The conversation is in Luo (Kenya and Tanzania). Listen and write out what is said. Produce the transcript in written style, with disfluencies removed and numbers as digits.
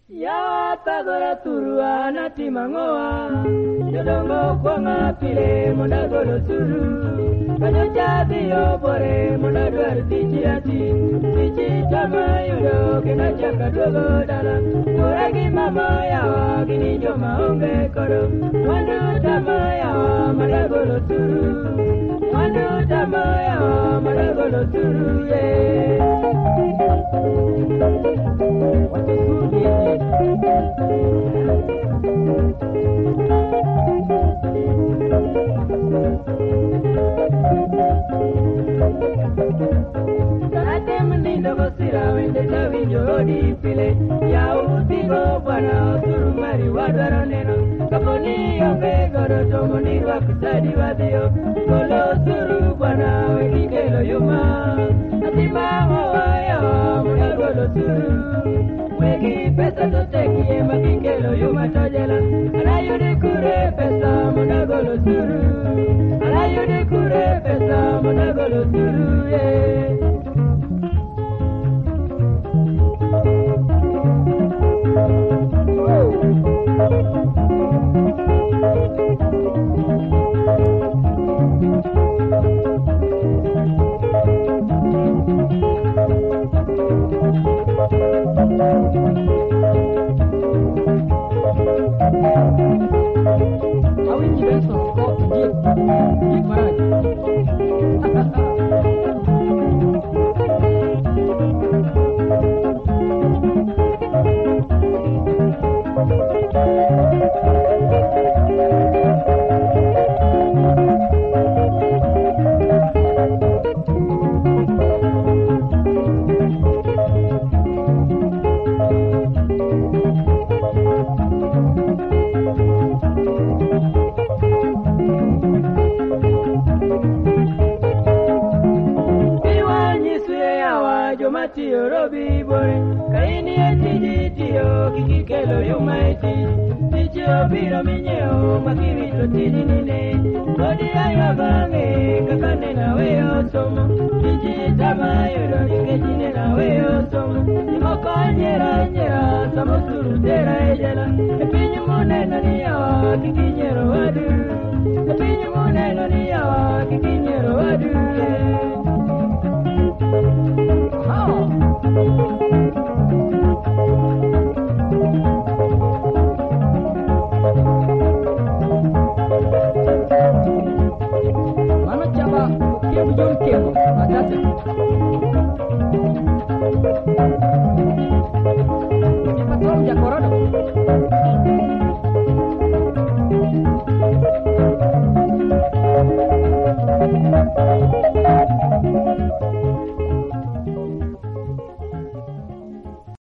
Ya pagora turua na timangoa Jodongo kwanga pile munda golo turu Kanyo jabi obore munda duar tichi ati Tichi tama yudo kena chaka dogo dala Kuragi mama yawa gini joma onge koro Wandu tama yawa munda golo turu Wandu tama yawa munda golo turu yeah. Watu suri Kate mnindo gosira wende tavinjo odi pile Ya utigo bwana turu mari wadaro neno Kaponi yombe goro tomo ni wakutadi wadio Kolo turu bwana wekikelo yuma Atima wawaya muna golo turu Weki pesa toteki ema kikelo yuma tojela Alayude kure pesa muna golo turu Alayude kure pesa muna golo turu yeah. Matio robi bore kaini etiji tio kikikelo yumaiti tiji obiro minyeo makirito tiji nine kodi ayo bange kakane na weo somo tiji tama yoro nikejine na weo somo nimoko nyera samo suru tera ejela epinyu muneno niyawa kikinyero wadu epinyu muneno niyawa kikinyero wadu Mano chava, quiero yo quiero, matate. ¿Qué pasó, ya corona?